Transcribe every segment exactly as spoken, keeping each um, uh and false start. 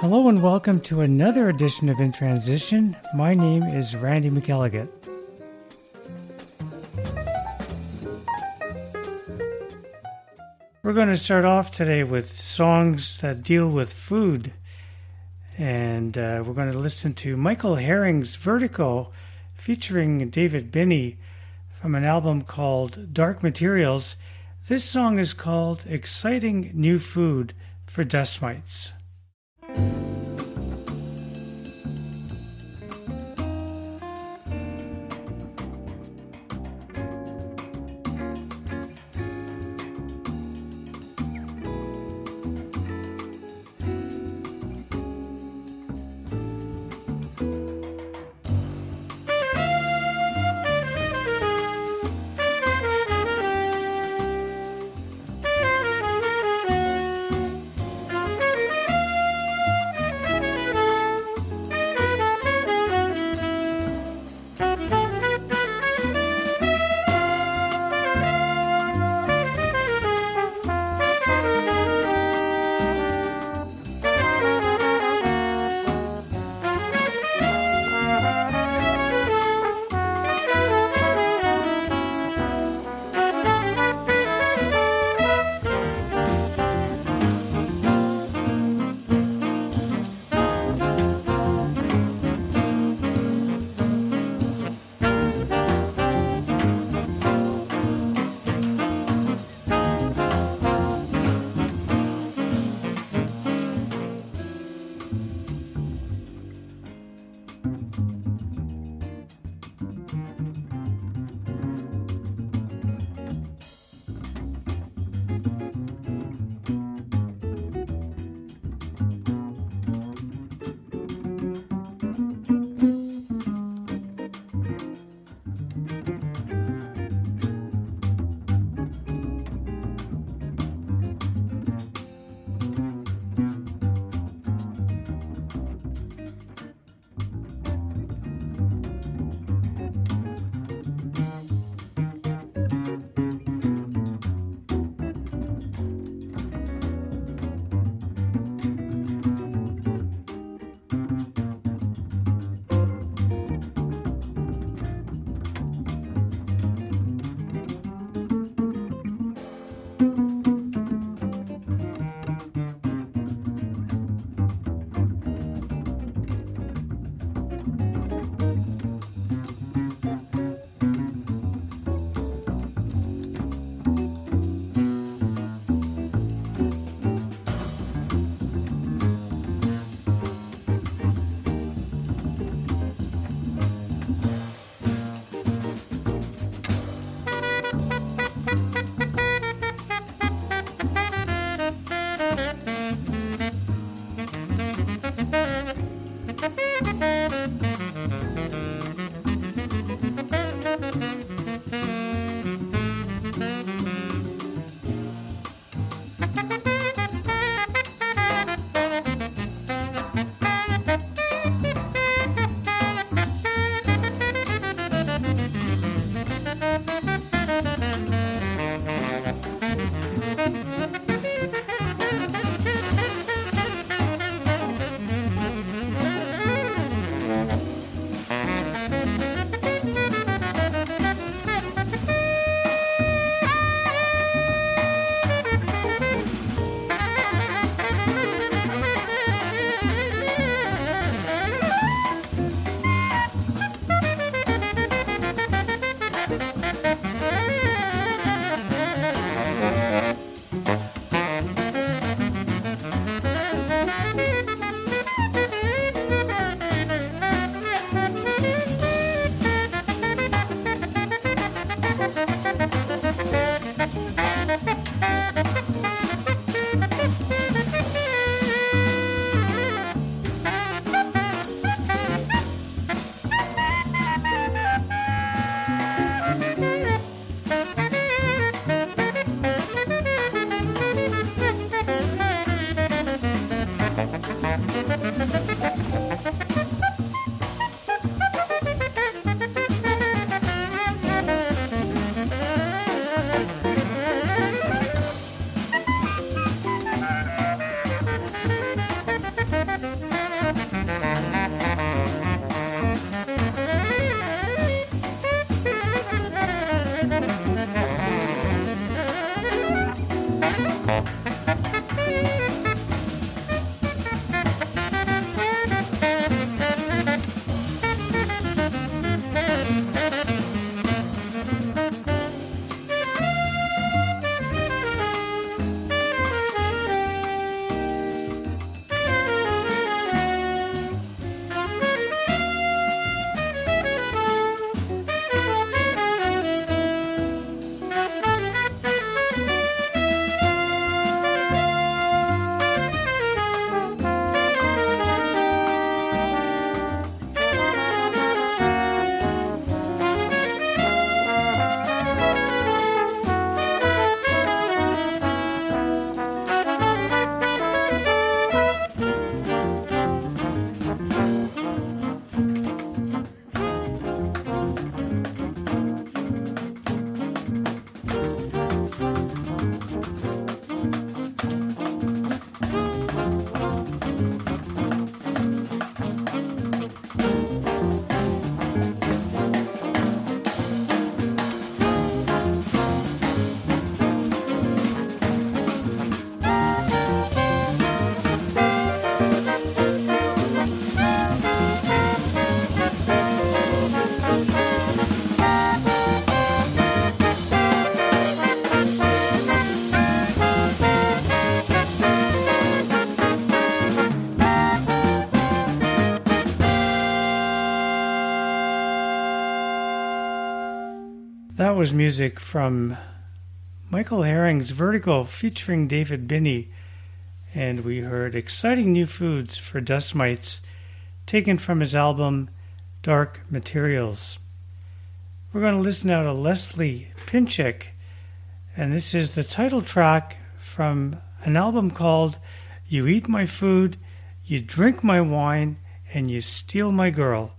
Hello and welcome to another edition of In Transition. My name is Randy McElligott. We're going to start off today with songs that deal with food. And uh, we're going to listen to Michael Herring's Vertigo featuring David Binney from an album called Dark Materials. This song is called Exciting New Food for Dust Mites. That was music from Michael Herring's Vertigo featuring David Binney, and we heard Exciting New Foods for Dust Mites, taken from his album Dark Materials. We're going to listen now to Leslie Pinchik, and this is the title track from an album called You Eat My Food, You Drink My Wine, and You Steal My Girl.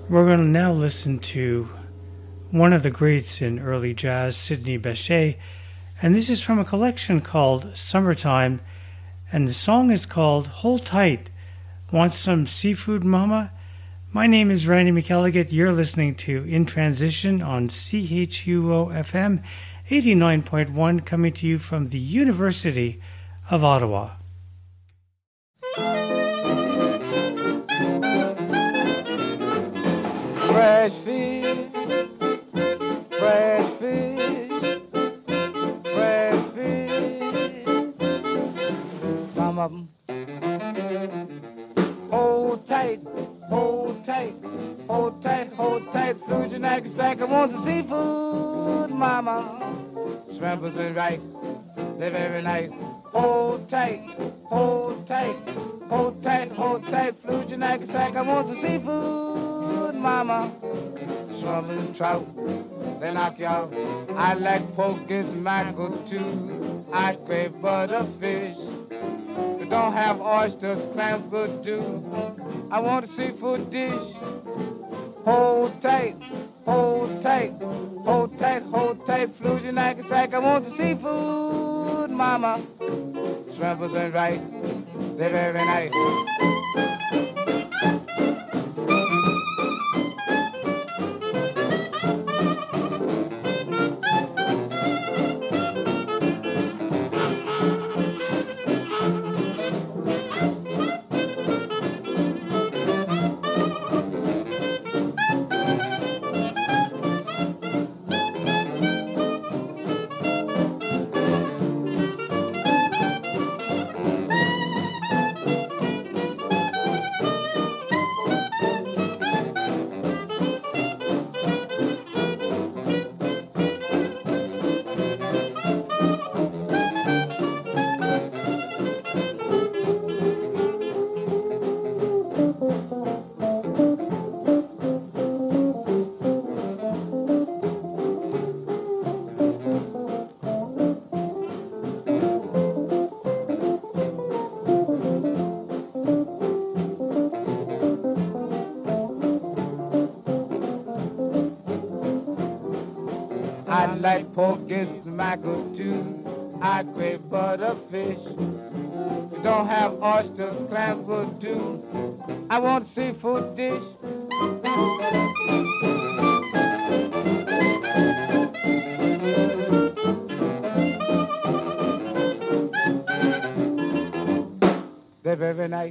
We're going to now listen to one of the greats in early jazz, Sidney Bechet, and this is from a collection called Summertime, and the song is called Hold Tight, Want Some Seafood Mama? My name is Randy McElligott. You're listening to In Transition on C H U O F M eighty-nine point one, coming to you from the University of Ottawa. Fresh fish, fresh fish, fresh fish. Some of them hold tight, hold tight, hold tight, hold tight. Flujanaki sack, I want the seafood, mama. Shrimpers and rice, they're very nice. Hold tight, hold tight, hold tight, hold tight. Flujanaki sack, I want the seafood, mama. Shrimp and trout, they knock you out. I like pork and mackerel too. I crave butterfish. But don't have oysters, clams good too. I want a seafood dish. Hold tight, hold tight, hold tight, hold tight. Flujanaki sack, I want the seafood, mama. Shrimpers and rice, they're very nice. I like pork and mackerel too. I crave butterfish. We don't have oysters, clams good too. I want a seafood dish. They're very nice.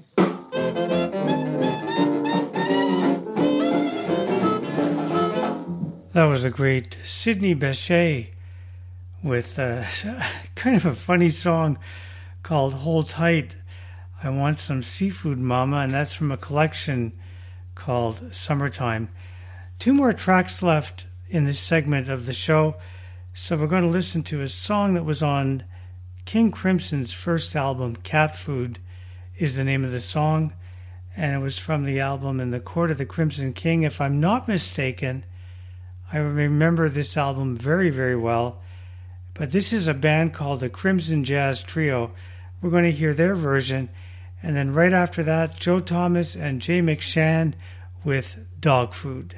That was a great Sidney Bechet with a, kind of a funny song called Hold Tight, I Want Some Seafood Mama, and that's from a collection called Summertime. Two more tracks left in this segment of the show, so we're going to listen to a song that was on King Crimson's first album, Cat Food is the name of the song, and it was from the album In the Court of the Crimson King. If I'm not mistaken, I remember this album very, very well. But this is a band called the Crimson Jazz Trio. We're going to hear their version. And then right after that, Joe Thomas and Jay McShann with Dog Food.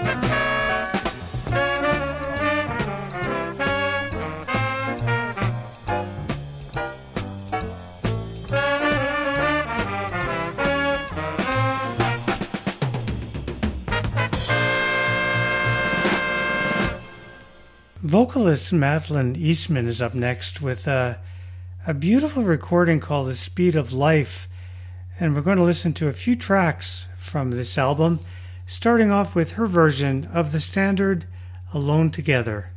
Vocalist Madeline Eastman is up next with a, a beautiful recording called The Speed of Life. And we're going to listen to a few tracks from this album, starting off with her version of the standard Alone Together.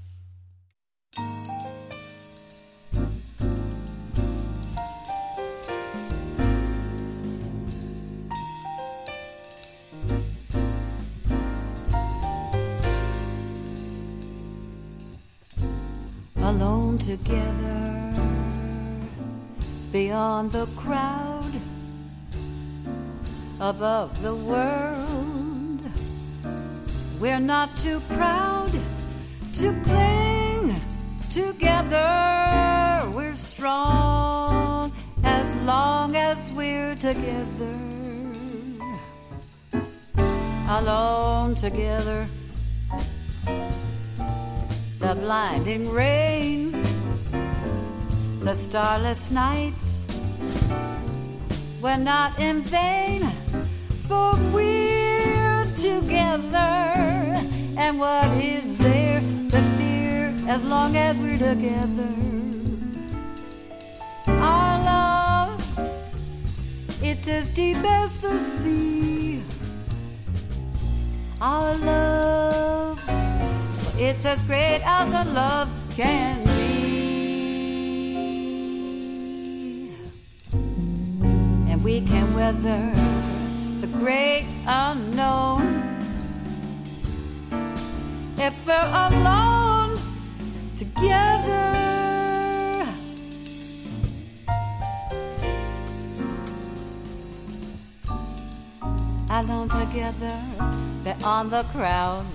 Alone together, beyond the crowd, above the world. We're not too proud to cling together. We're strong as long as we're together. Alone together, the blinding rain, the starless nights were not in vain, for we're together. And what is there to fear as long as we're together? Our love, it's as deep as the sea. Our love, it's as great as a love can be. And we can weather the great unknown if we're alone together. Alone together, beyond the crowd,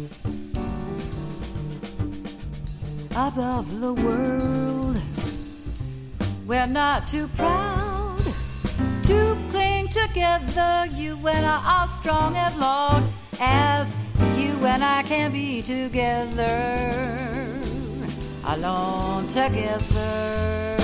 above the world. We're not too proud to cling together. You and I are strong as long as you and I can be together. Alone together,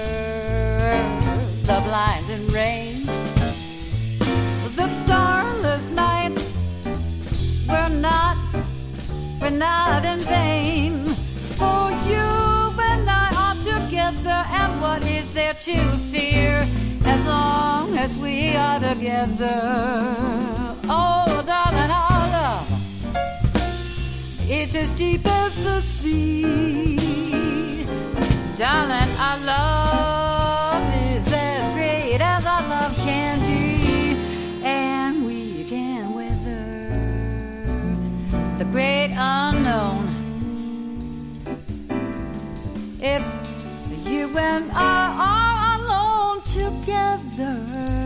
the blinding rain, the starless nights, we're not, we're not in vain. For you and I are together, and what is there to fear as long as we are together? Oh, darling, our love, it's as deep as the sea. Darling, our love is as great as our love can be, and we can weather the great unknown if you and I are alone together.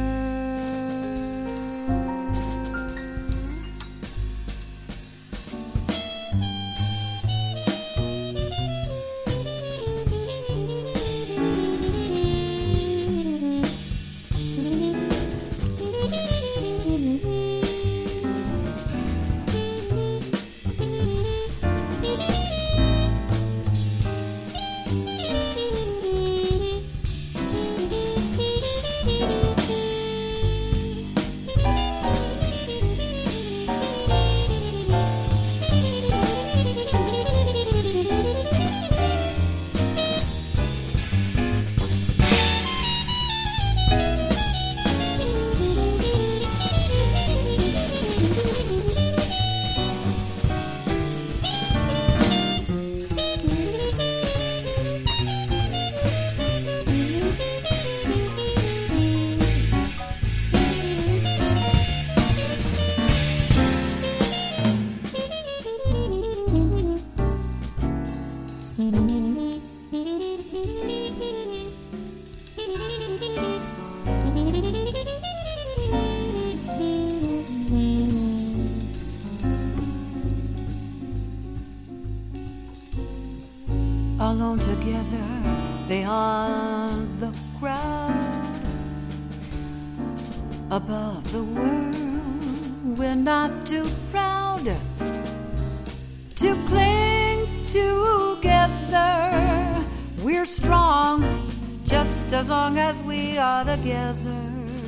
Alone together, beyond the crowd, above the world. We're not too proud proud to cling together. We're strong just as long as we are together,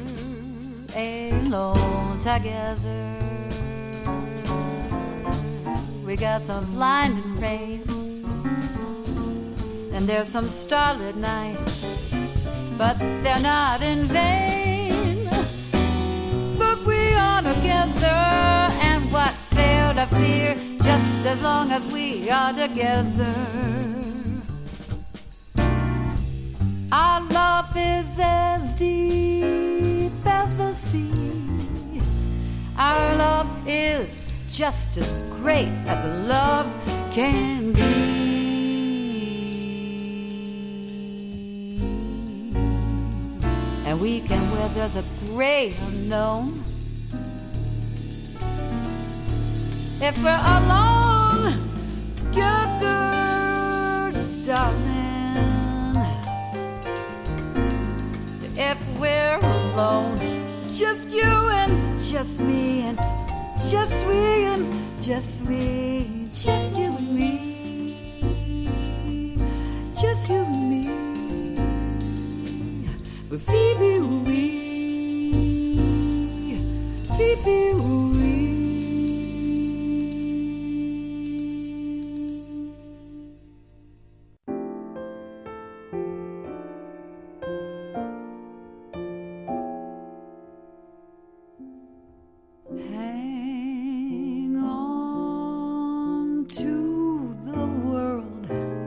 alone together. We got some blinding rain, and there's some starlit nights, but they're not in vain. Look, we are together, and what's there to fear, just as long as we are together. Our love is as deep as the sea. Our love is just as great as love can be. And we can weather the great unknown. If we're alone together, darling. If we're alone, just you and just me and just we and just we, just you and me, just you and me. Phoebe, wee, Phoebe, wee. Hang on to the world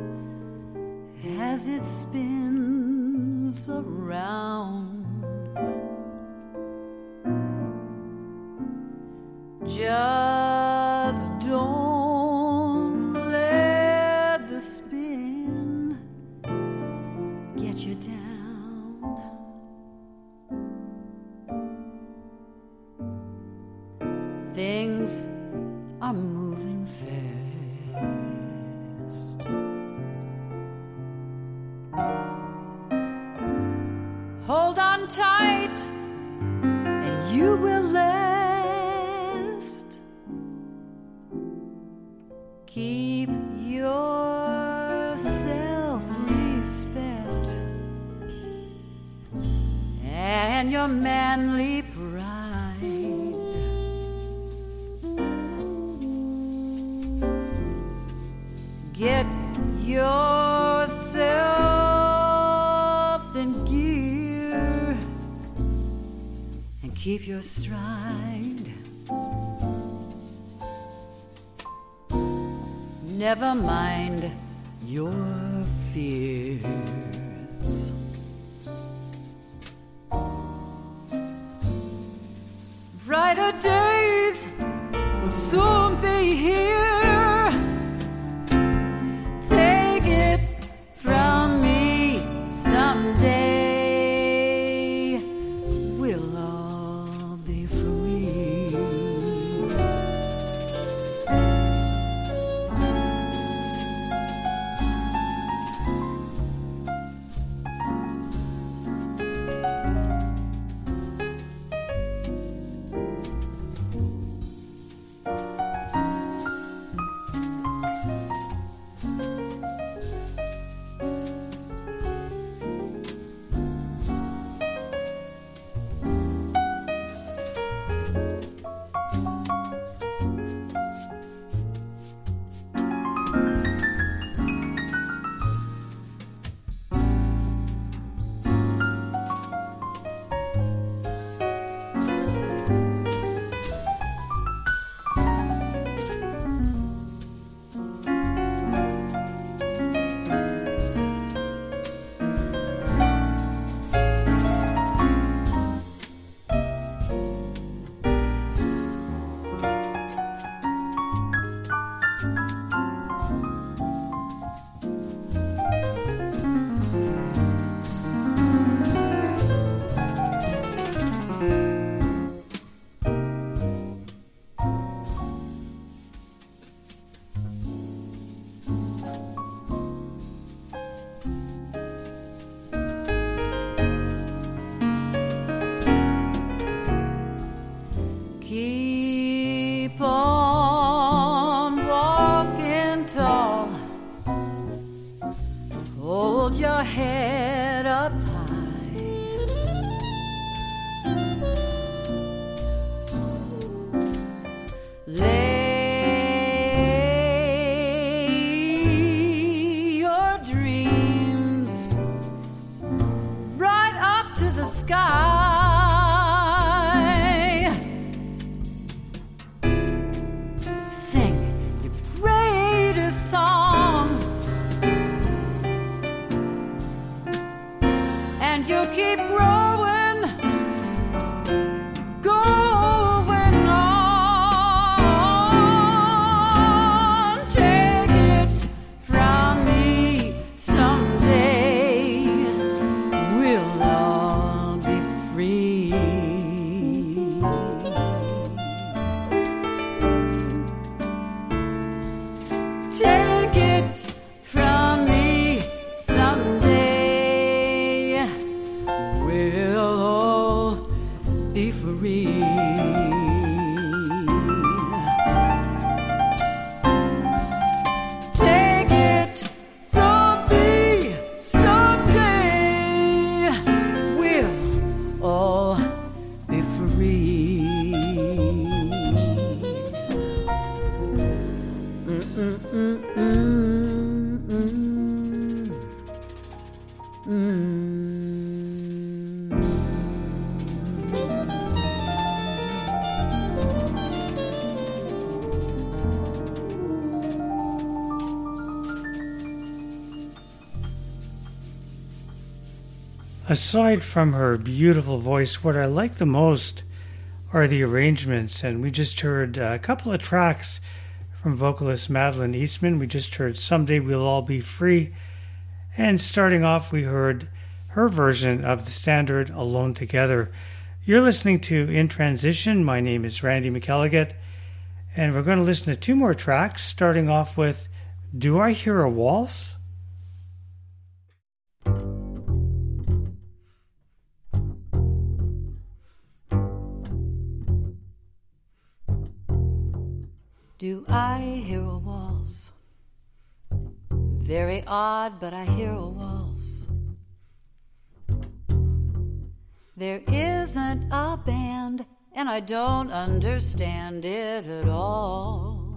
as it spins around. Just don't let the spin get you down. Things are moving fast. Hold on tight, and you will last. Keep your self-respect and your manly pride. Get yourself in gear and keep your stride. Never mind your fears. Brighter days will soon be here. Take it from me, someday we'll all be free. Aside from her beautiful voice, what I like the most are the arrangements, and we just heard a couple of tracks from vocalist Madeline Eastman. We just heard Someday We'll All Be Free, and starting off we heard her version of the standard Alone Together. You're listening to In Transition. My name is Randy McElligott, and we're going to listen to two more tracks, starting off with Do I Hear a Waltz? Do I hear a waltz? Very odd, but I hear a waltz. There isn't a band, and I don't understand it at all.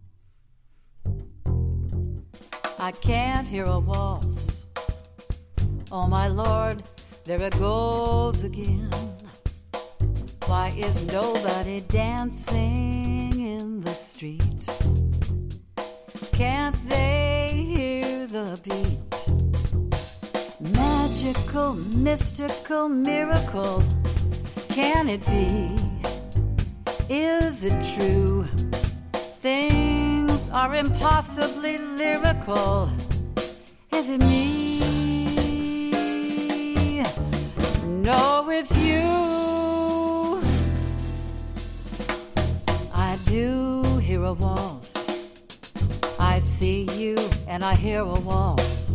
I can't hear a waltz. Oh my Lord, there it goes again. Why is nobody dancing in the street? Can't they hear the beat? Magical, mystical miracle, can it be? Is it true? Things are impossibly lyrical. Is it me? No, it's you. I do hear a waltz. I see you and I hear a waltz.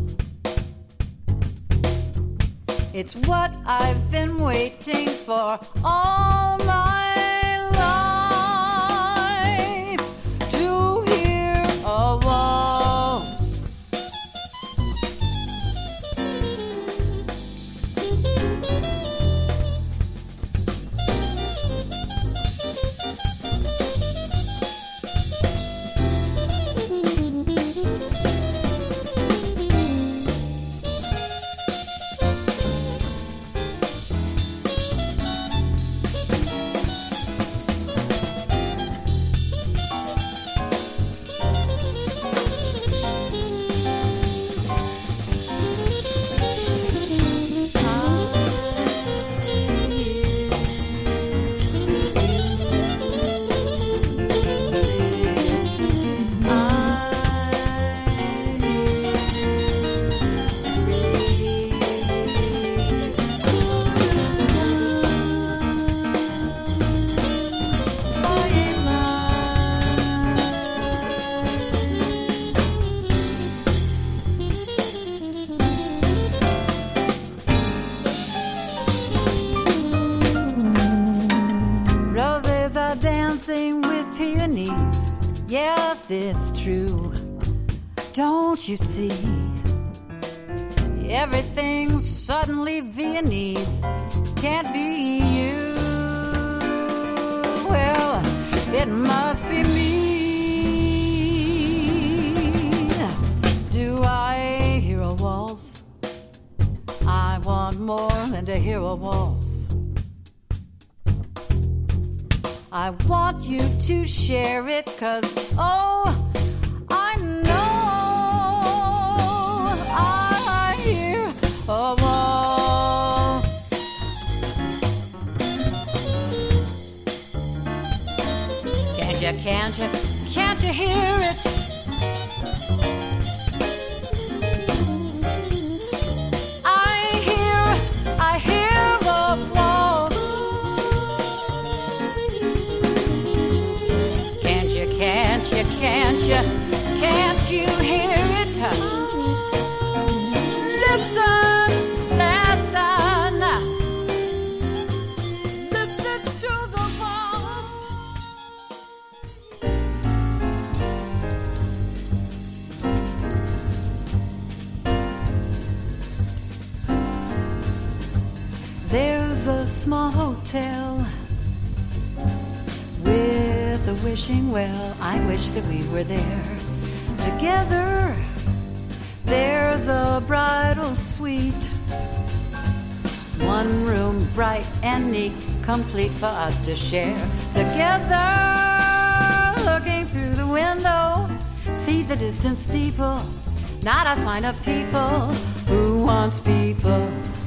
It's what I've been waiting for all my life, to hear a waltz. Yes, it's true. Don't you see? Everything's suddenly Viennese. Can't be you. Well, it must be me. Do I hear a waltz? I want more than to hear a waltz. I want you to share it, 'cause, oh, I know I hear a waltz. Can't you, can't you, can't you hear it? I hear, I hear the waltz. Can't you, can't you hear it? Listen, listen, listen to the waltz. There's a small hotel with a wishing well. I wish that we were there. Together, there's a bridal suite. One room bright and neat, complete for us to share. Together, looking through the window, see the distant steeple, not a sign of people. Who wants people?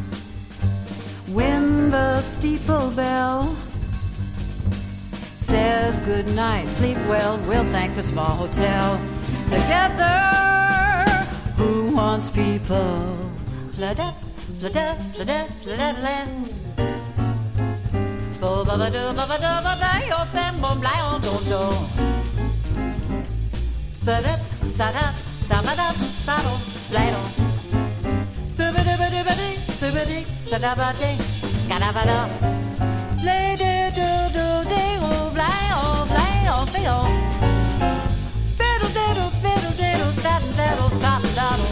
When the steeple bell says good night, sleep well, we'll thank the small hotel. Together, who wants people? Fla-da, fla-da, fla-da, fla-da-da. Ba-da, sa-da, sa-ba-da, sa-do, sla-do. Ba-ba-da-ba-da-ba-da, sa-ba-da, sa-da-ba-da, ska-da-ba-da. Play-do-do-do-do, blay-o, blay-o, blay-o. Fiddle-diddle, fiddle-diddle, daddle-daddle, sa-da-daddle.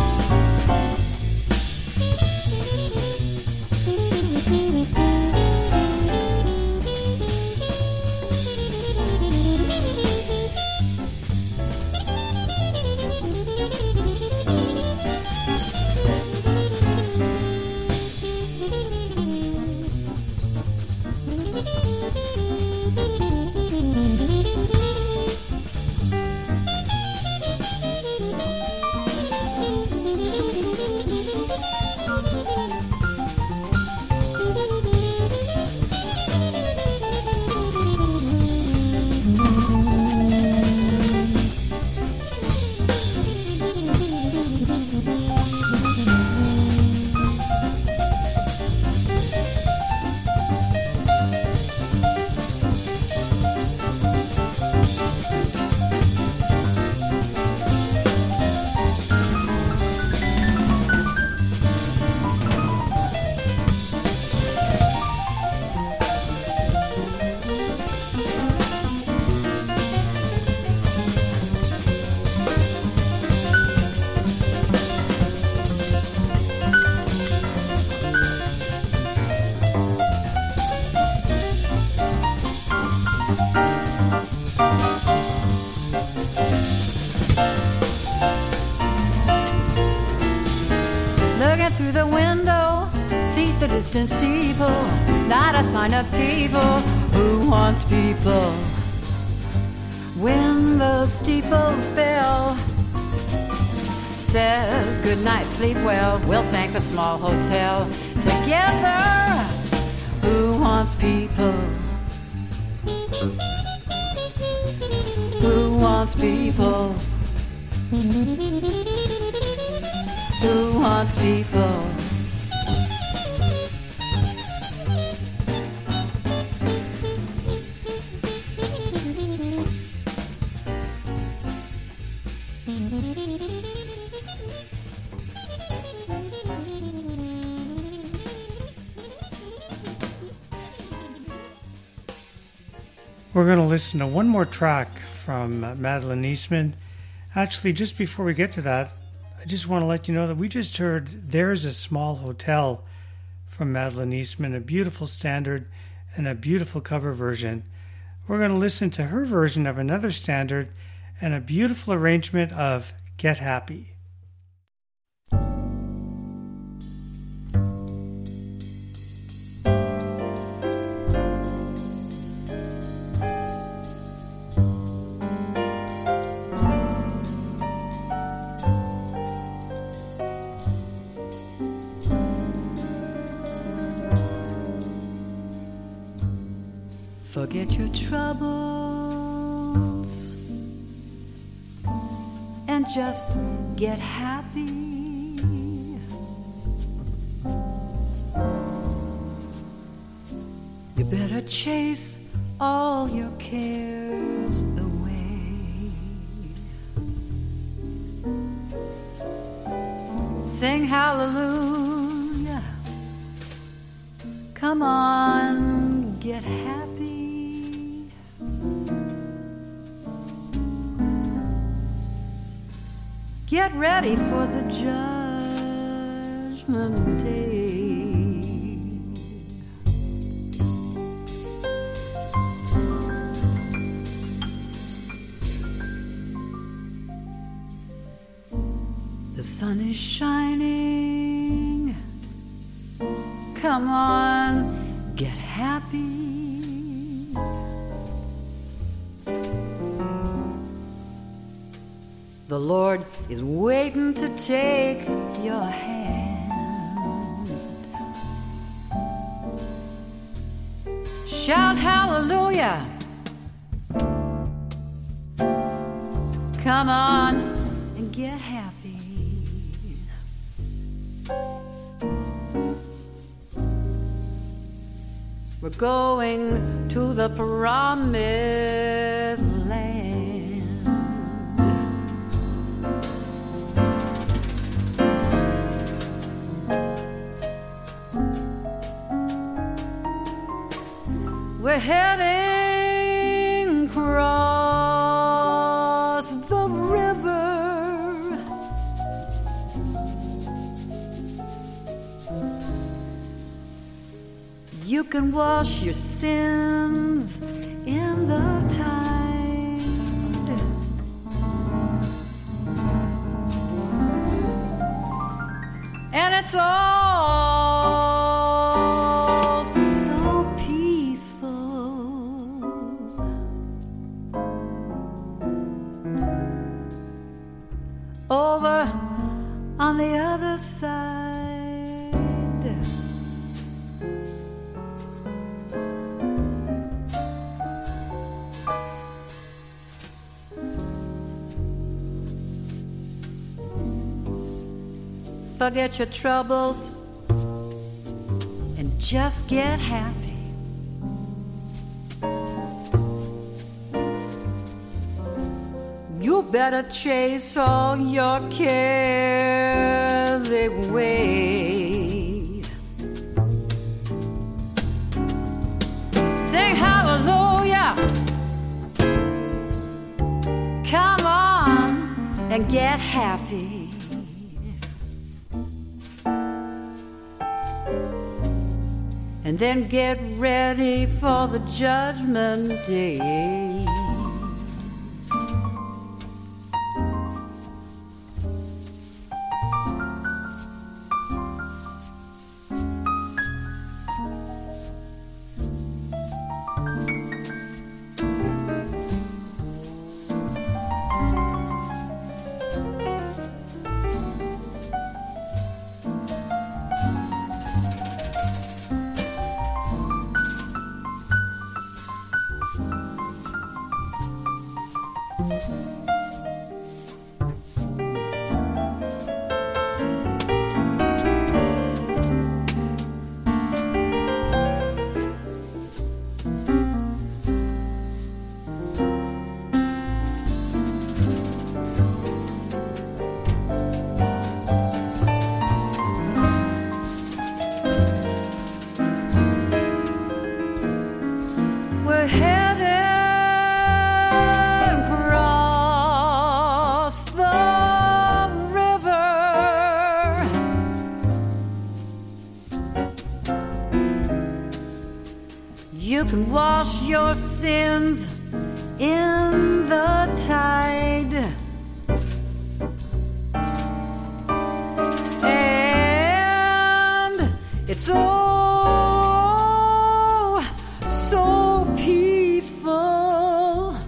Distant steeple, not a sign of people. Who wants people? When the steeple bell says good night, sleep well, we'll thank the small hotel. Together, who wants people? Who wants people? Who wants people? We're going to listen to one more track from uh, Madeline Eastman. Actually, just before we get to that, I just want to let you know that we just heard There's a Small Hotel from Madeline Eastman, a beautiful standard and a beautiful cover version. We're going to listen to her version of another standard and a beautiful arrangement of Get Happy. Forget your troubles and just get happy. You better chase all your cares away. Sing hallelujah. Come on, get happy. Get ready for the judgment day. The sun is shining. Come on, get happy. The Lord is waiting to take your hand. Shout hallelujah. Come on and get happy. We're going to the promised land. We're heading across the river. You can wash your sins in the tide. And it's all so peaceful. Over on the other side. Forget your troubles and just get happy. You better chase all your cares away. Sing hallelujah. Come on and get happy. And then get ready for the judgment day. You can wash your sins in the tide. And it's oh so peaceful.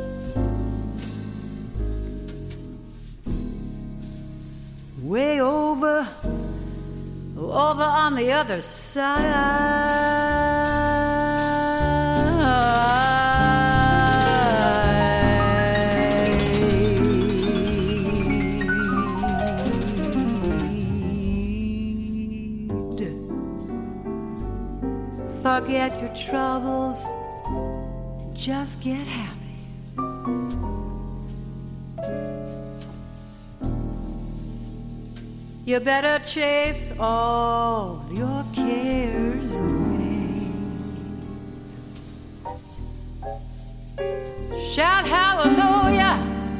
Way over, over on the other side. Forget your troubles, just get happy. You better chase all your cares away. Shout hallelujah.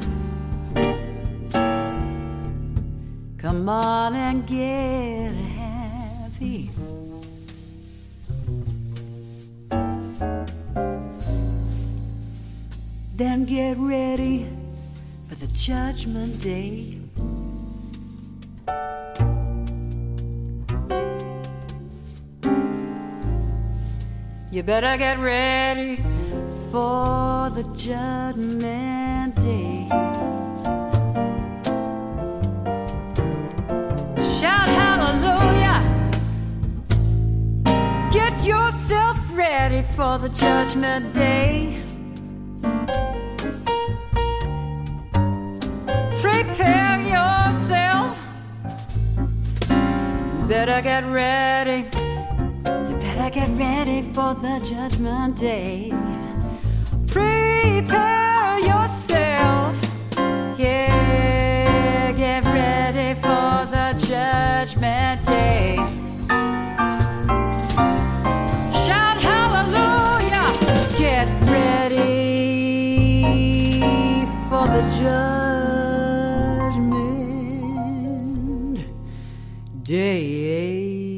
Come on and get happy. Then get ready for the judgment day. You better get ready for the judgment day. Shout hallelujah. Get yourself ready for the judgment day. Prepare yourself. Better get ready. You better get ready for the judgment day. Prepare yourself. Yeah, get ready for the judgment day. Shout hallelujah. Get ready for the judgment day.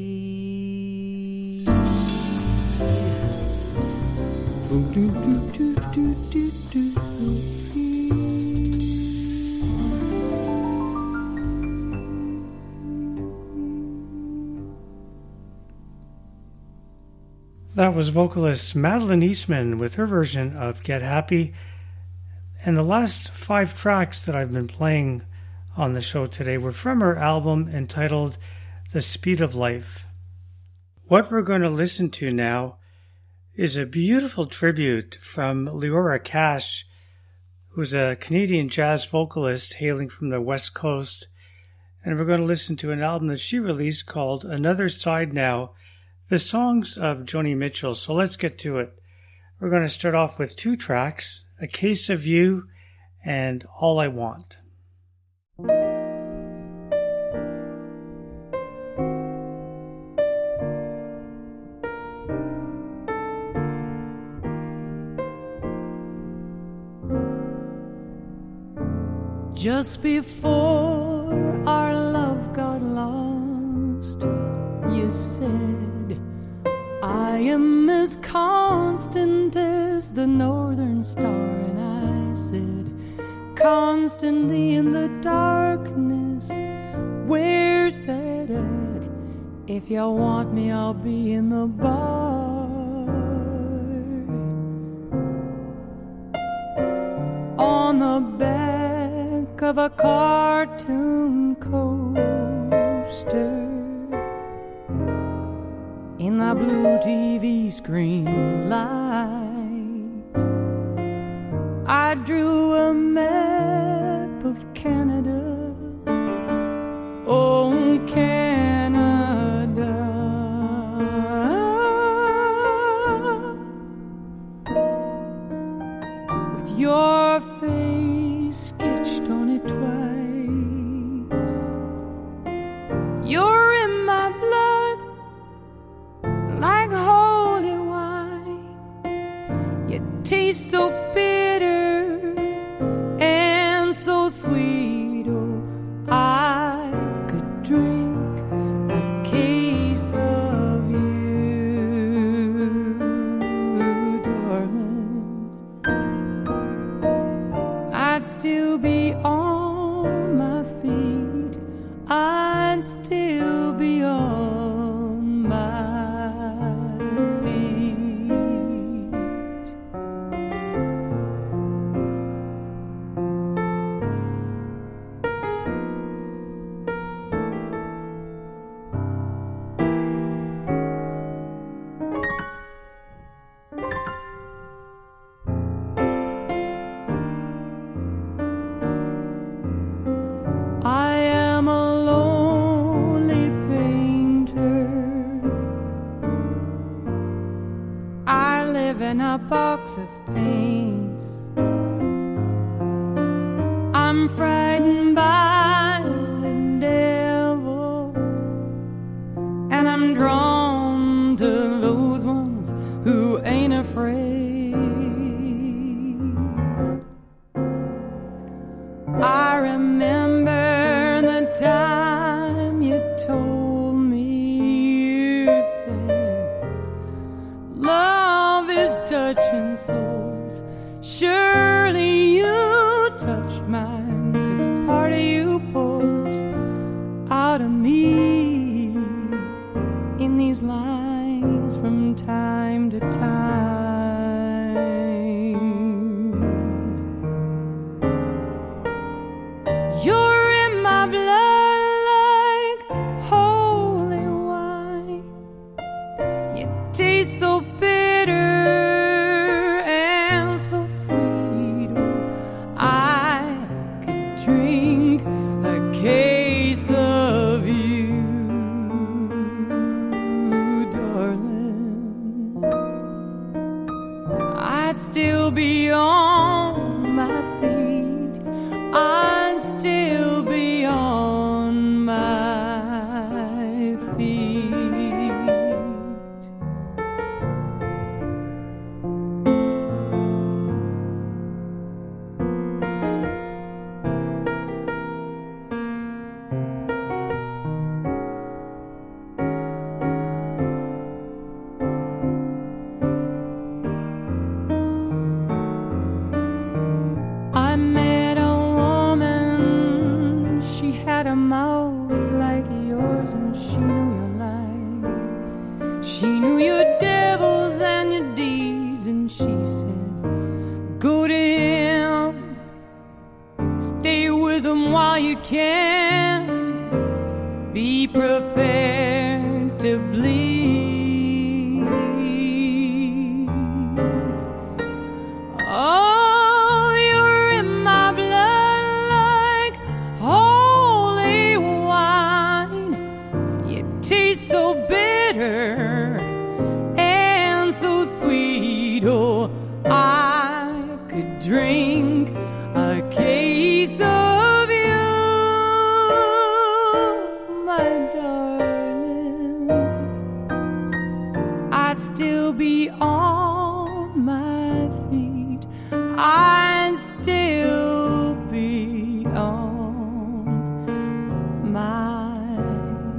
That was vocalist Madeline Eastman with her version of Get Happy. And the last five tracks that I've been playing on the show today were from her album entitled The Speed of Life. What we're going to listen to now is a beautiful tribute from Leora Cash, who's a Canadian jazz vocalist hailing from the West Coast. And we're going to listen to an album that she released called Another Side Now, the songs of Joni Mitchell. So let's get to it. We're going to start off with two tracks, A Case of You and All I Want. Just before our love got lost, you said, I am as constant as the northern star. And I said, constantly in the darkness, where's that at? If you want me, I'll be in the bar. On the back of a cartoon coaster, in the blue T V screen light, I drew a map of Canada. Oh, Canada. With your face sketched on it twice. You're in my blood like holy wine. You taste so bitter and so sweet. Oh, I could drink a case of you, darling. I'd still be on my feet. I'd still be on my in a box of paints. I'm frightened by the devil, and I'm drawn to those ones who ain't afraid. I remember the time you told me, you said, love is touching souls. Surely you touched mine, 'cause part of you pours out of me in these lines from time to time. drink a case of you, darling, I'd still be on my feet. I'd still be on my feet. I met a woman, she had a mouth like yours, and she knew your life. She knew your devils and your deeds, and she said, go to him, stay with him while you can, be prepared to bleed. Oh, you're in my blood like holy wine. You taste so bitter and so sweet. Oh, I could drink a case of you, my darling. I'd still be on my feet. I'd still be on my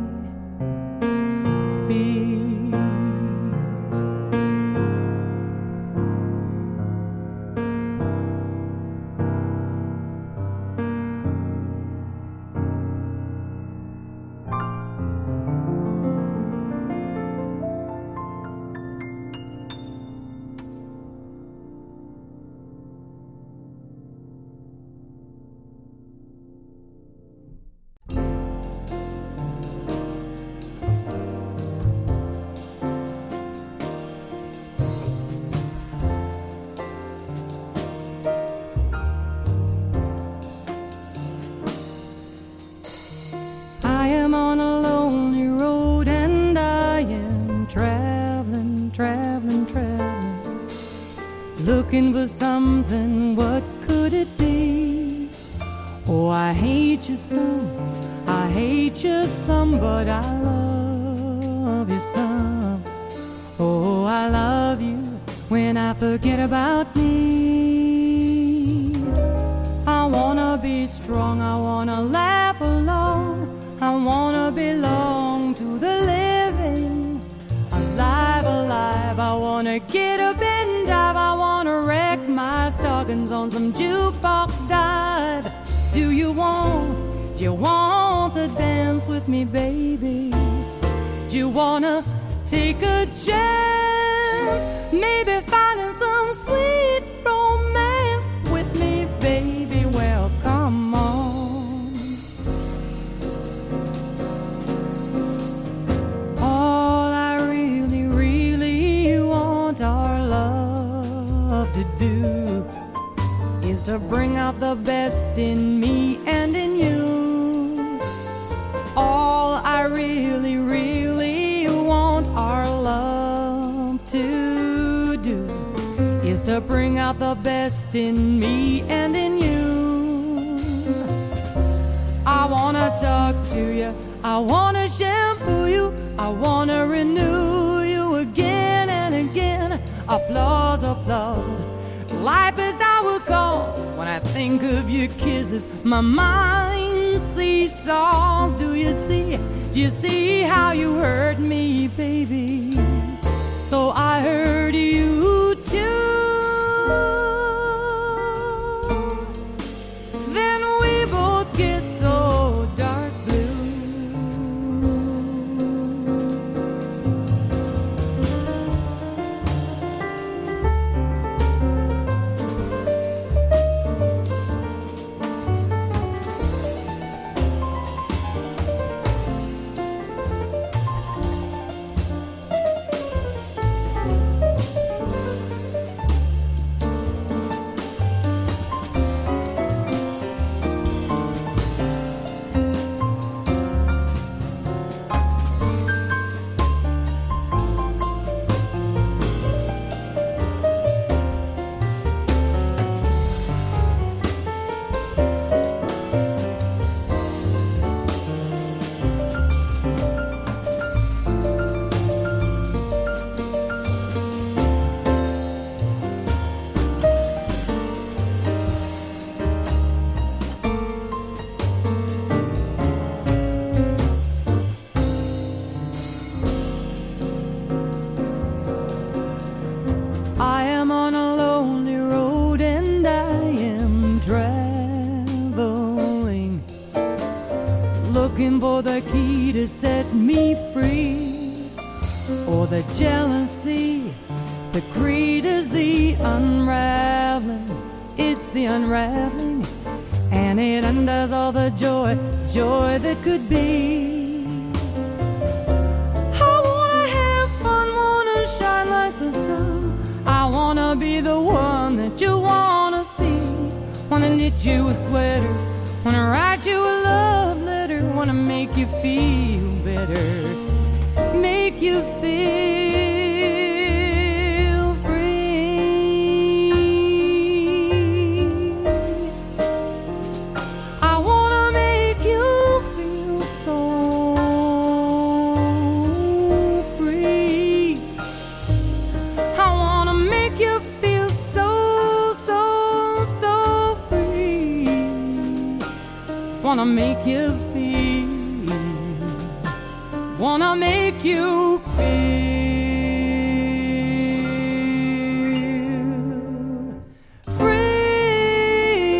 feet. I am on a lonely road, and I am traveling, traveling, traveling, looking for something. What could it be? Oh, I hate you some, I hate you some, but I love you some. Oh, I love you when I forget about me. I wanna be strong, I wanna laugh along, I wanna belong to the living, alive, alive. I wanna get up and dive, I wanna wreck my stockings on some jukebox dive. Do you want, do you want to dance with me, baby? Do you wanna take a chance, maybe finding some sweet romance with me, baby? Well, come on. All I really, really want our love to do is to bring out the best in me and in you. All I really, really want our love to do is to bring out the best in me and in you. I wanna talk to you, I wanna shampoo you, I wanna renew you again and again. Applause, applause. Life is our cause. When I think of your kisses, my mind seesaws. Do you see, do you see how you hurt me, baby? So I hurt you too. Then we both get so dark blue. looking for the key to set me free, or the jealousy that creates the unraveling. It's the unraveling, and it undoes all the joy, joy that could be. I wanna have fun, wanna shine like the sun. I wanna be the one that you wanna see. Wanna knit you a sweater, wanna write you a love letter, wanna make you feel better, make you feel free. I wanna make you feel so free. I wanna make you feel so, so, so free. Wanna make you feel, wanna make you feel free.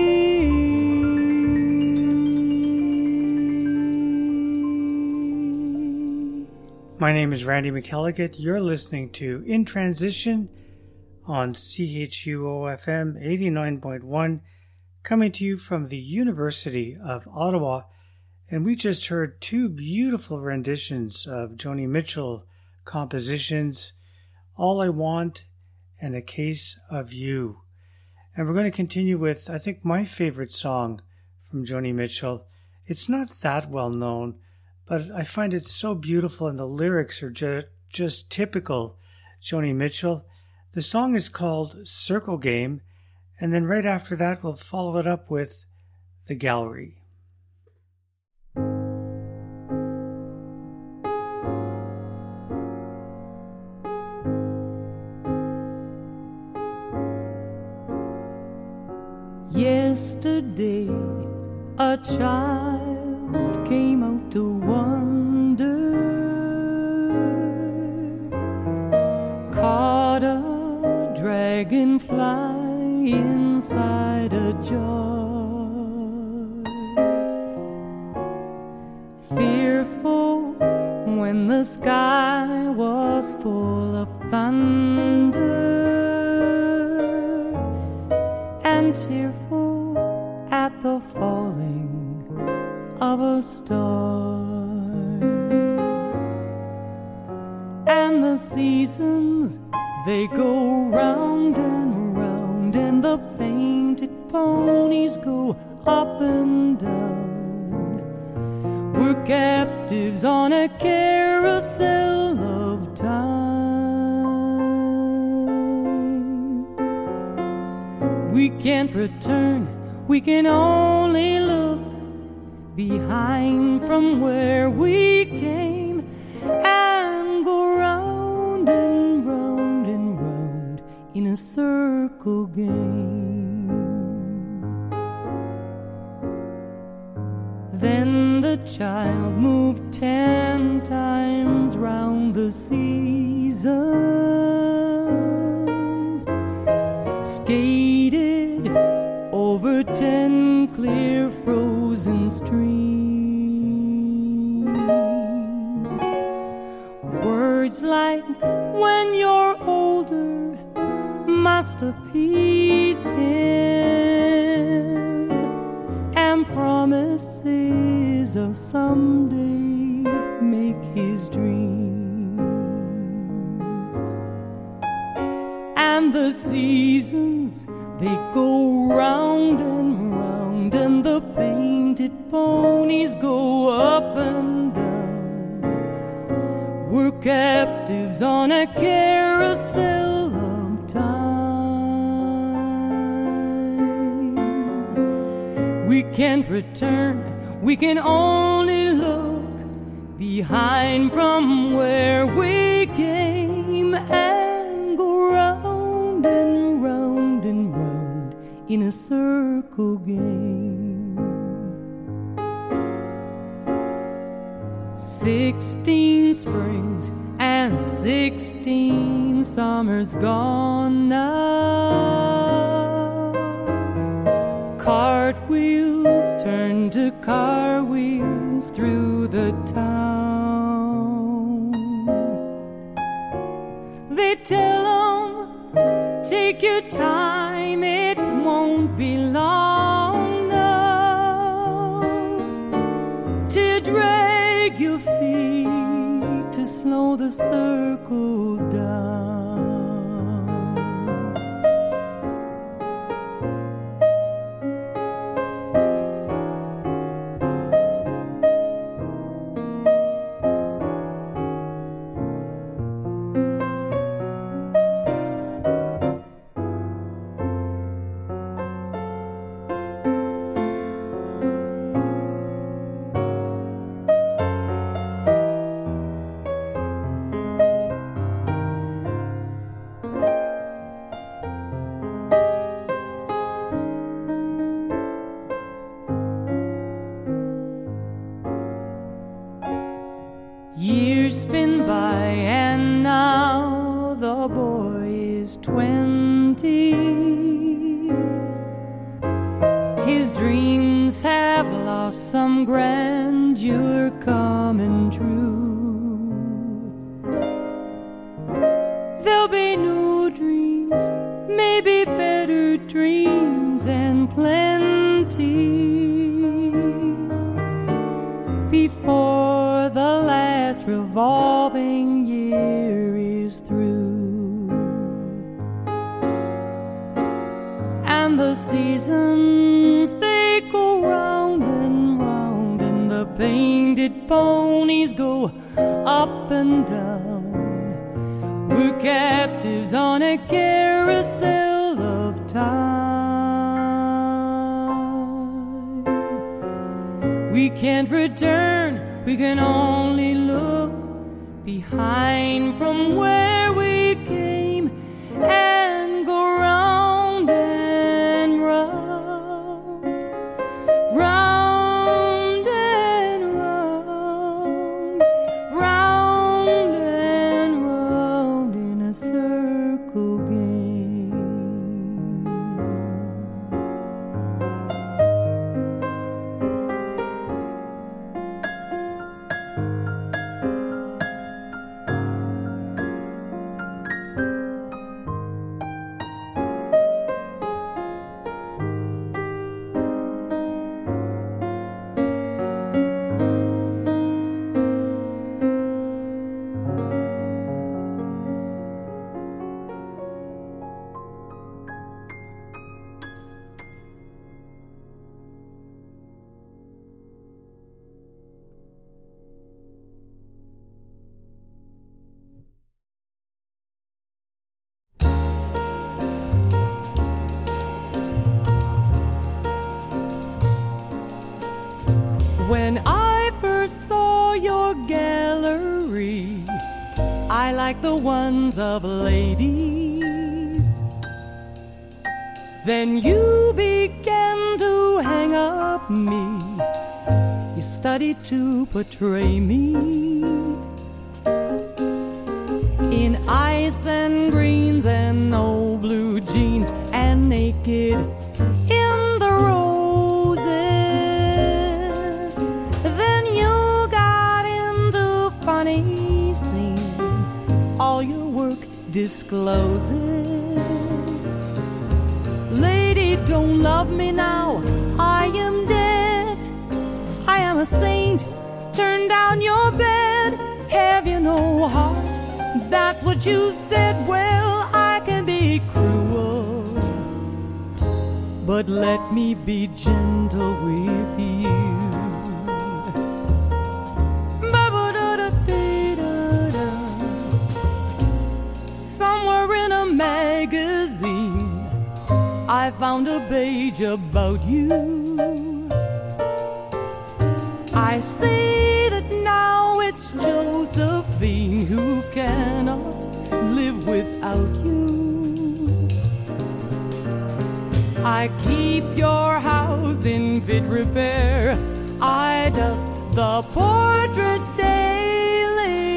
My name is Randy McElligott. You're listening to In Transition on C H U O F M eighty-nine point one, coming to you from the University of Ottawa. And we just heard two beautiful renditions of Joni Mitchell compositions, All I Want and A Case of You. And we're going to continue with, I think, my favorite song from Joni Mitchell. It's not that well known, but I find it so beautiful, and the lyrics are ju- just typical Joni Mitchell. The song is called Circle Game, and then right after that we'll follow it up with The Gallery. Yesterday, a child came out to wander, caught a dragonfly inside a jar. Fearful when the sky was full of thunder, and tearful at the falling of a star. And the seasons, they go round and round, and the painted ponies go up and down. We're captives on a carousel of time. We can't return, we can only look behind from where we came, and go round and round and round in a circle game. Then the child moved ten times round the seasons, skated over ten clear frozen streams. Words like when you're older must appease him, and promises of someday make his dreams. And the seasons, they go round and round, and the painted ponies go up and down. We're captives on a carousel of time. We can't return, we can only look behind from where we came, and go round and round and round in a circle game. Sixteen springs and sixteen summers gone now. Cartwheels turn to car wheels, rings through the town. They tell 'em, take your time, it won't be long now, to drag your feet to slow the circles down. Years spin by and now the boy is twenty. His dreams have lost some grandeur coming true. There'll be new dreams, maybe better dreams and plenty before the last revolving year is through, and the seasons they go round and round, and the painted ponies go up and down. We're captives on a carousel of time. We can't return, we can only look behind from where we came and go round and round, round and round, round and round in a circle game. When I first saw your gallery, I liked the ones of ladies. Then you began to hang up me. You studied to portray me in ice and greens and old blue jeans and naked in the roses. Then you got into funny scenes, all your work discloses. Lady, don't love me now, I am dead. I am a saint, turn down your bed. Have you no heart? That's what you said. Well, I can be cruel, but let me be gentle with you. Somewhere in a magazine I found a page about you. I see that now it's Josephine who cannot live without you. I keep your house in fit repair. I dust the portraits daily.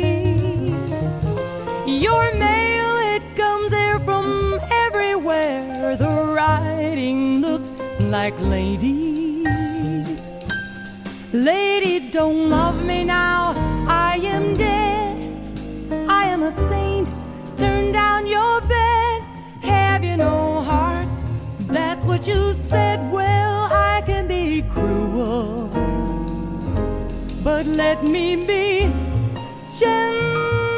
Your mail, it comes there from everywhere. The writing looks like ladies. Lady, don't love me now, I am dead. I am a saint, turn down your bed. Have you no heart? That's what you said. Well, I can be cruel, but let me be gentle.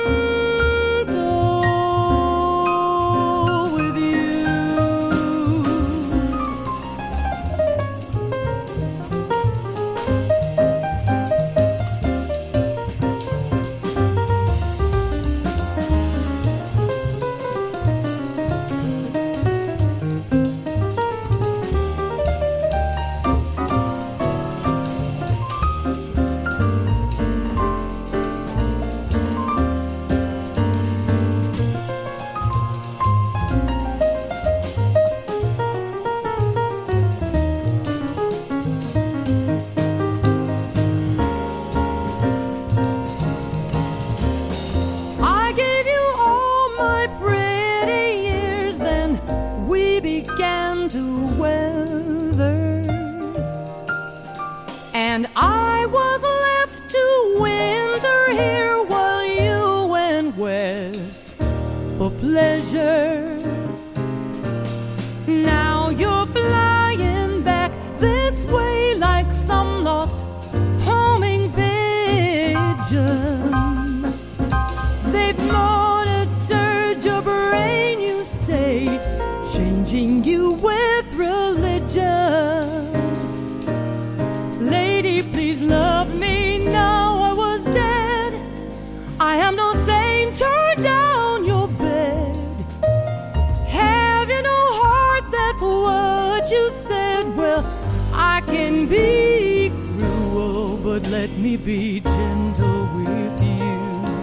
Let me be gentle with you.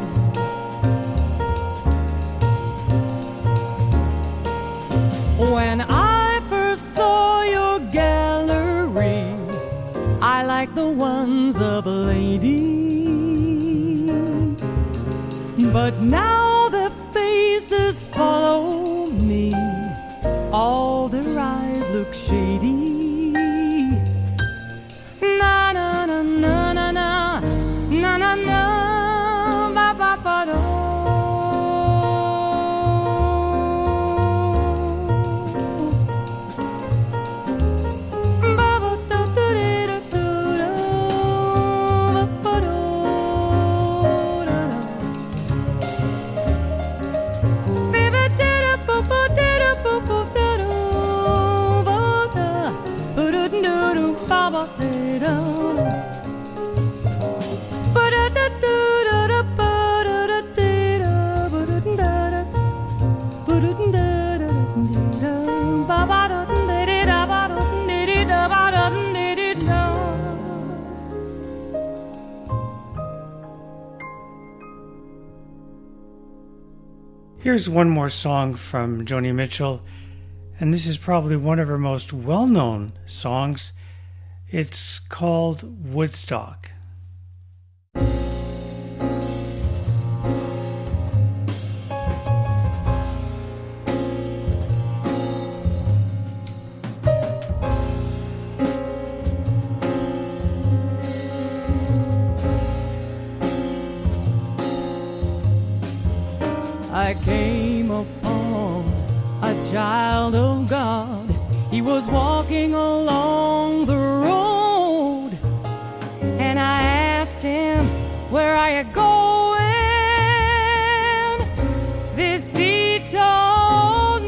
When I first saw your gallery, I like the ones of ladies, but now their faces follow me, all their eyes look shady. Na na na na na na na na na ba ba ba do. Ba ba do do do do do ba do da. Ba ba do do ba do do ba do ba da. Ba do do do ba ba do. Here's one more song from Joni Mitchell, and this is probably one of her most well-known songs. It's called Woodstock. I came upon a child of God. He was walking along the road, and I asked him, where are you going? This he told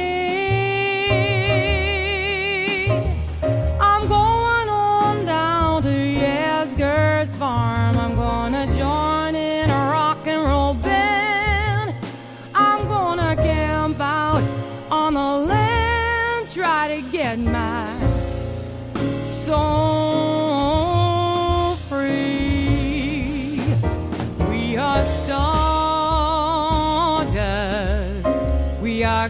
me, I'm going on down to Yasgur's farm. I'm gonna join in a rock and roll band. I'm gonna camp out on the land, try to get my soul free. We are stardust, we are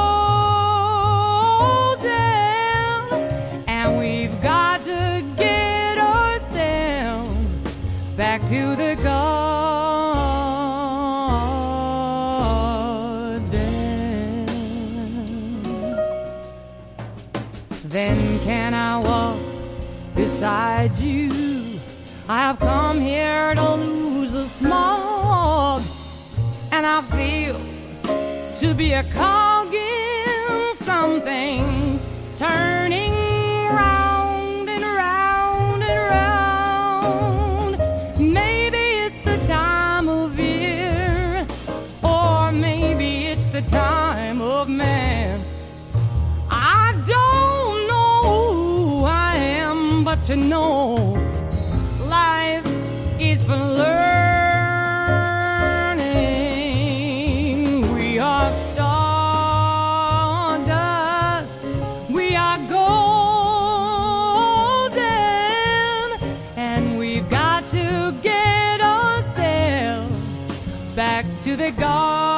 golden, and we've got to get ourselves back to the garden. Then can I walk beside you I have come here to lose the smog, and I feel to be a cog in something turning round and round and round. Maybe it's the time of year, or maybe it's the time of man. I don't know who I am, but you know, life is for learning. We are stardust, we are golden, and we've got to get ourselves back to the garden.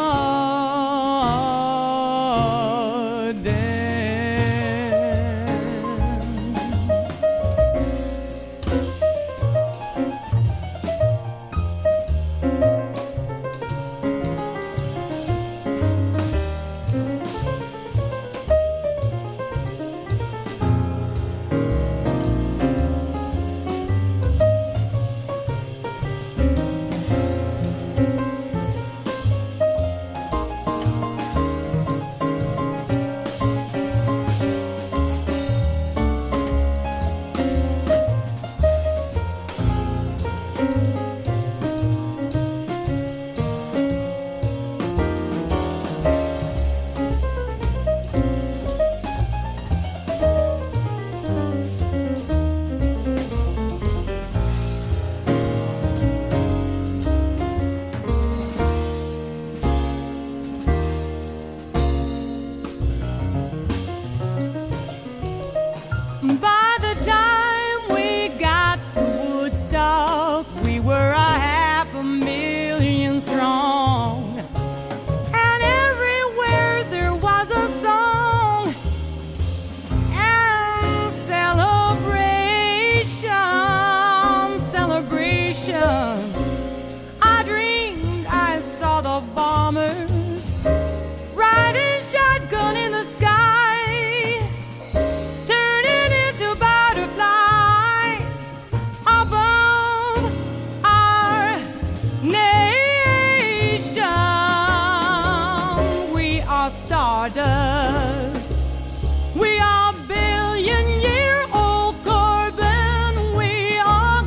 Stardust, we are billion year old carbon, we are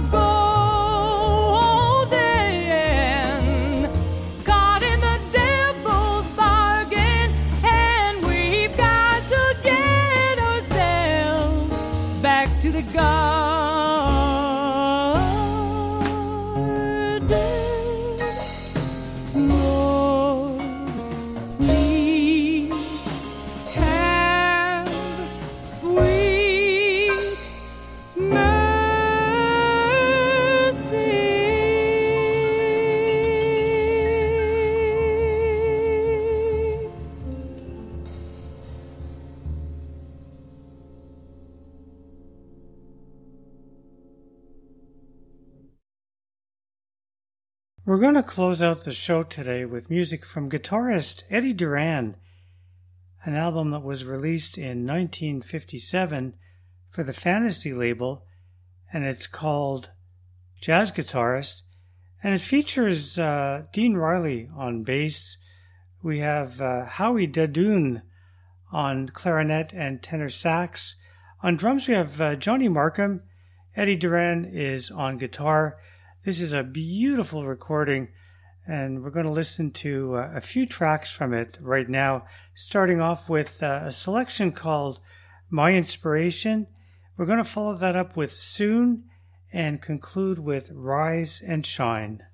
golden, caught in the devil's bargain, and we've got to get ourselves back to the garden. We're going to close out the show today with music from guitarist Eddie Duran, an album that was released in nineteen fifty-seven for the Fantasy label, and it's called Jazz Guitarist, and it features uh, Dean Riley on bass. We have uh, Howie Dadoon on clarinet and tenor sax. On drums we have uh, Johnny Markham. Eddie Duran is on guitar. This is a beautiful recording, and we're going to listen to uh, a few tracks from it right now, starting off with uh, a selection called My Inspiration. We're going to follow that up with Soon and conclude with Rise and Shine.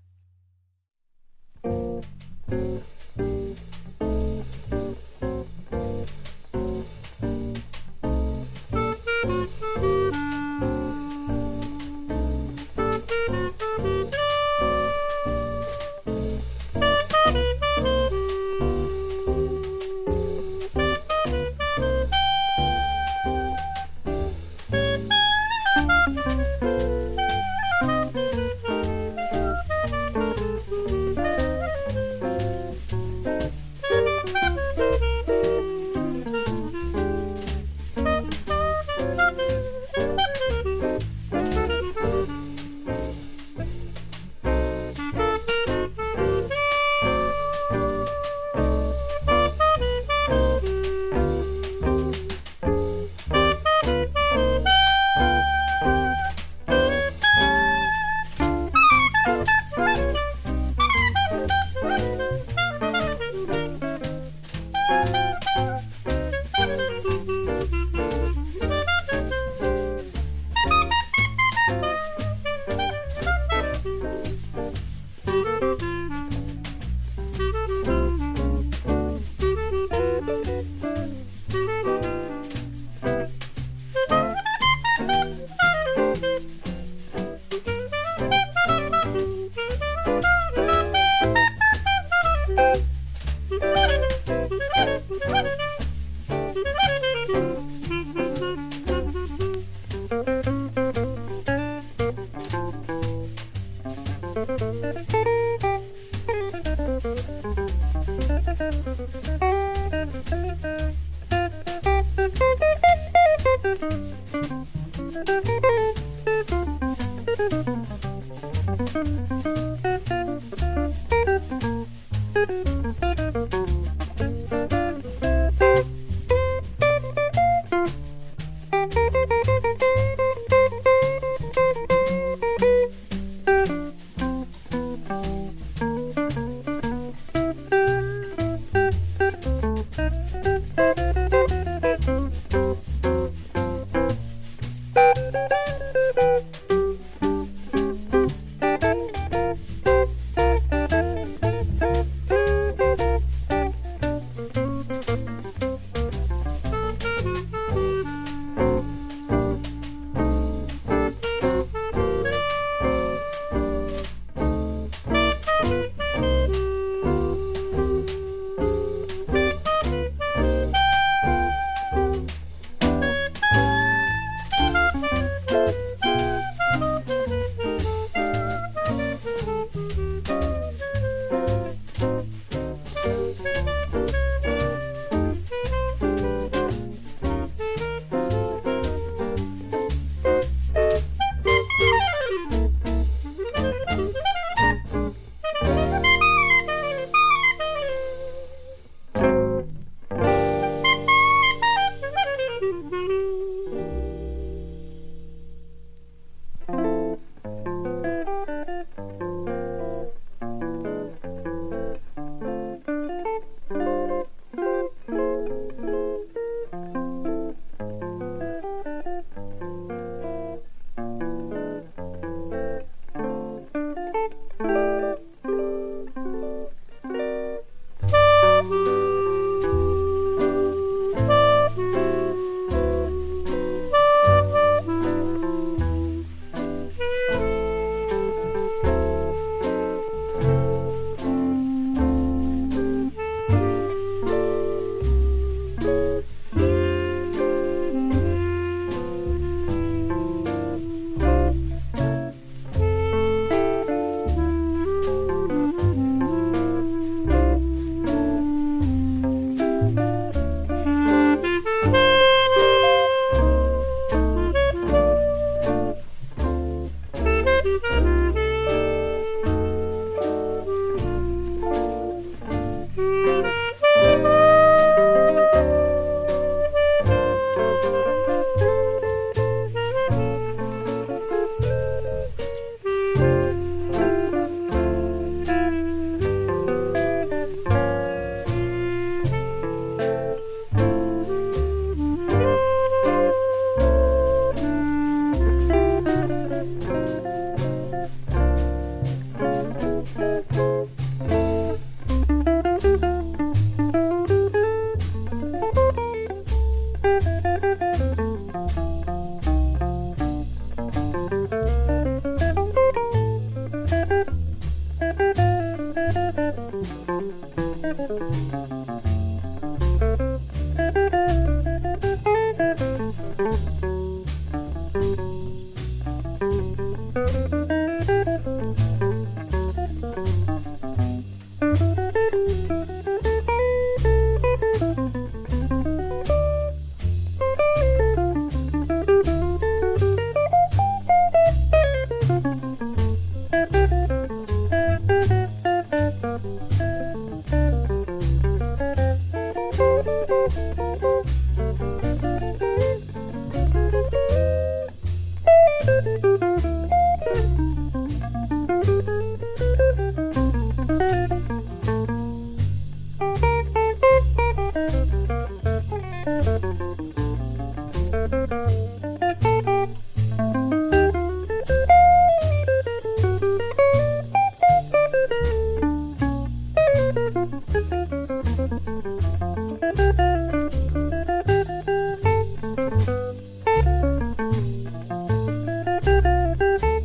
Thank you.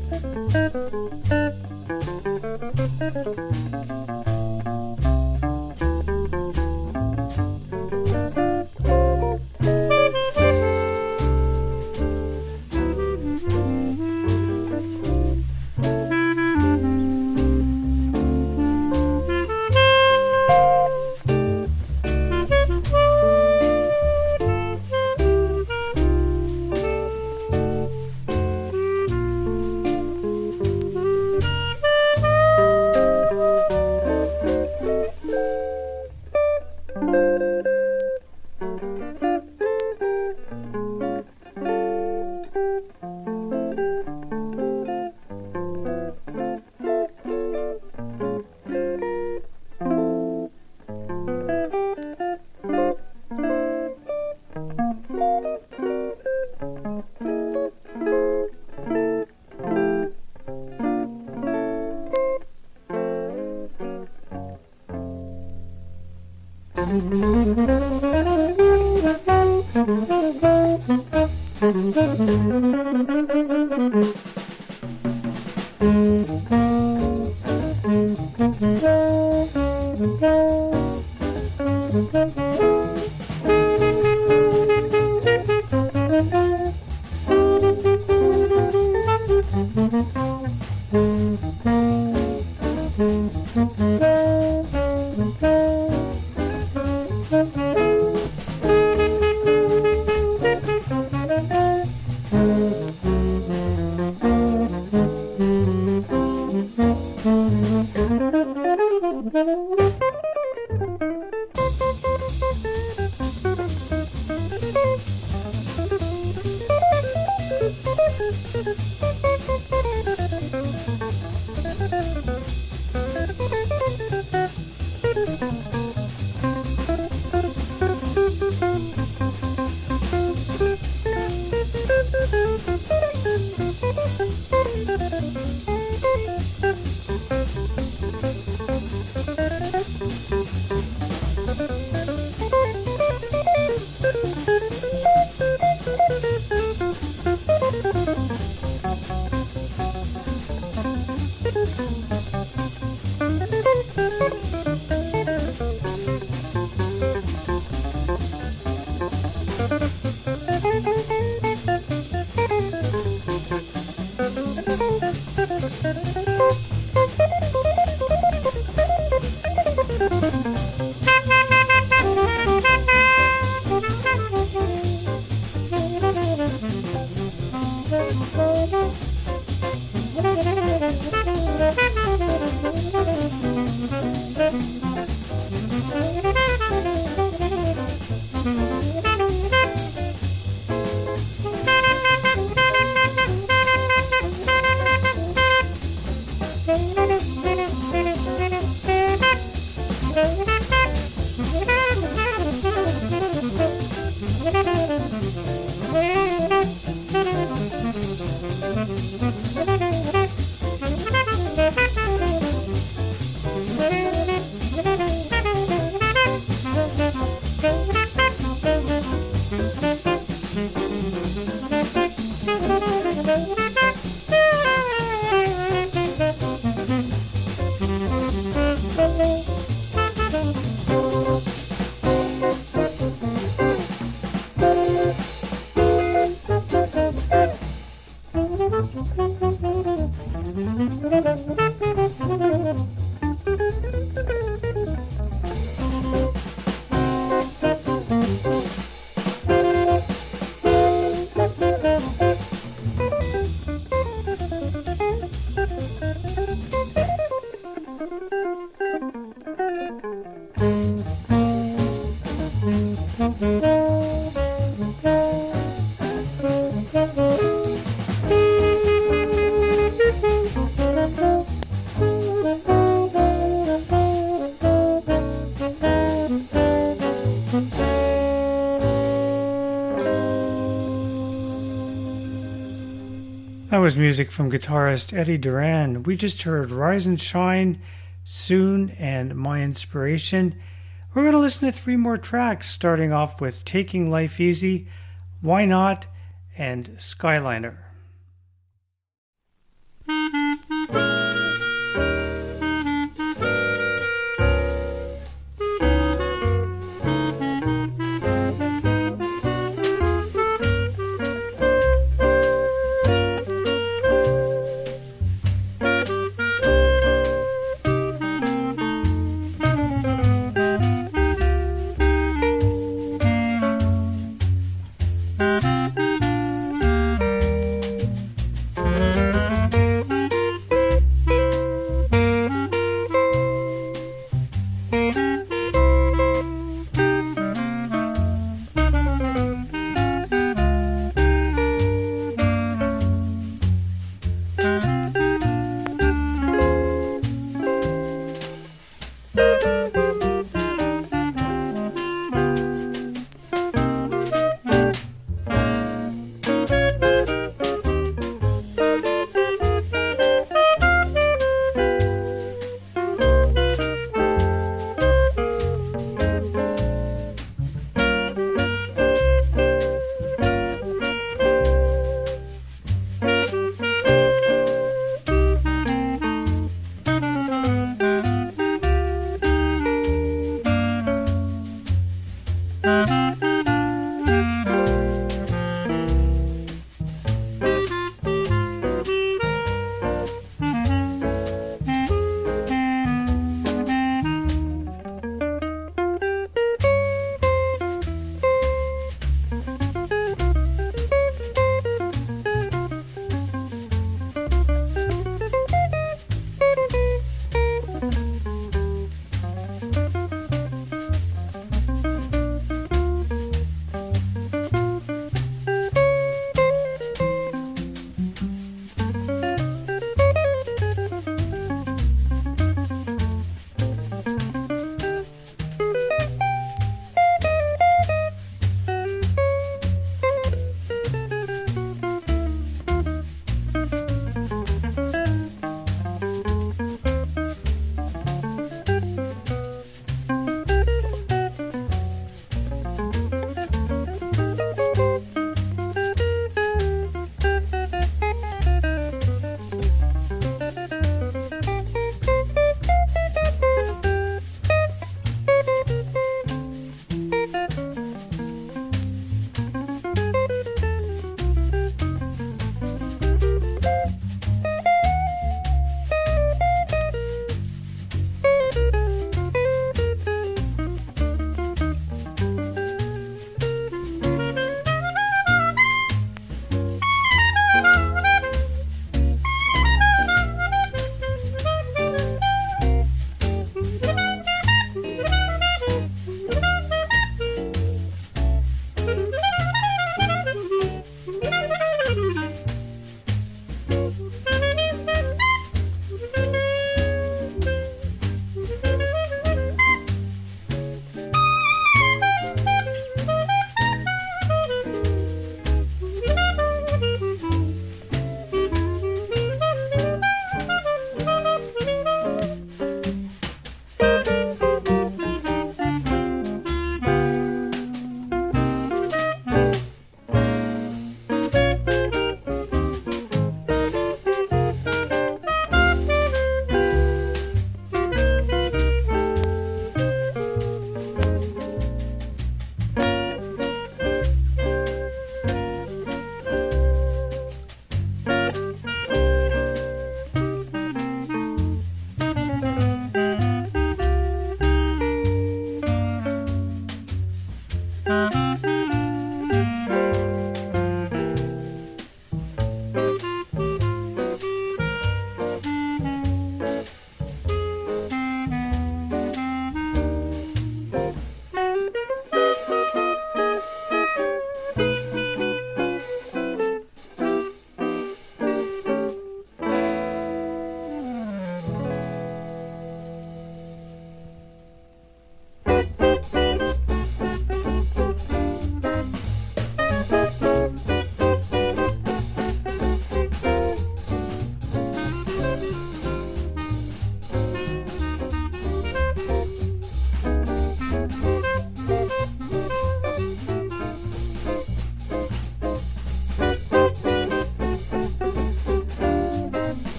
That was music from guitarist Eddie Duran. We just heard Rise and Shine, Soon, and My Inspiration. We're going to listen to three more tracks, starting off with Taking Life Easy, Why Not, and Skyliner.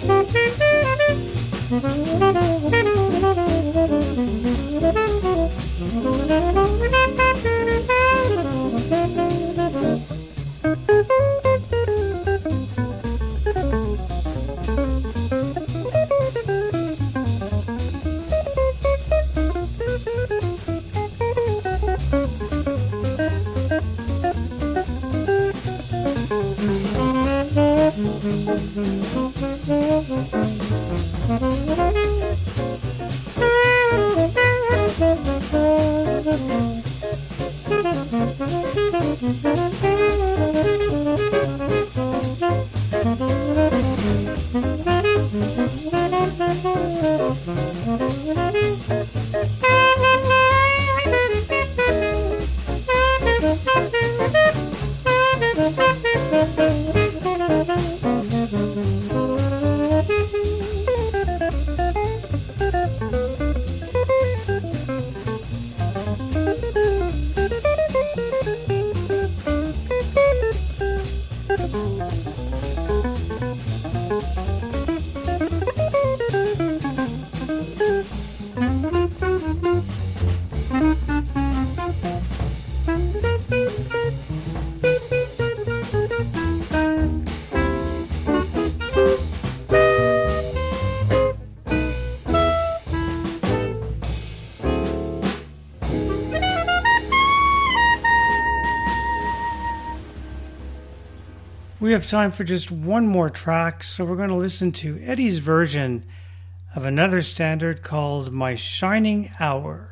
We have time for just one more track, so we're going to listen to Eddie's version of another standard called My Shining Hour.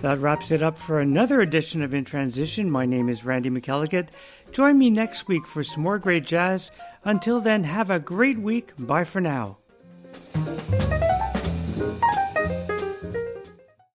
That wraps it up for another edition of In Transition. My name is Randy McElligott. Join me next week for some more great jazz. Until then, have a great week. Bye for now.